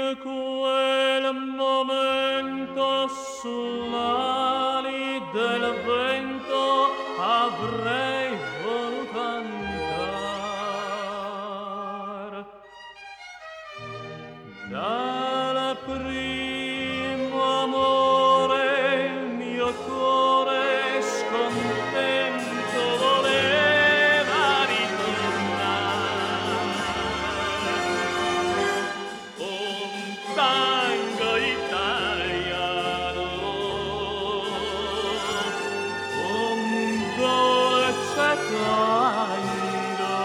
quel momento sull'ali del vento avrei voluto andar. Dal primo amore il mio cuore scontento voleva ritornar. Un tango italiano, un dolce tango,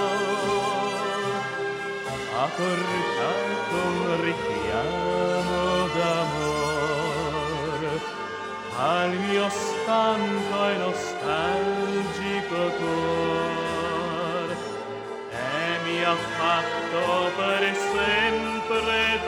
ha portato un richiamo d'amor al mio stanco e nostalgico cor, e mi ha fatto per sempre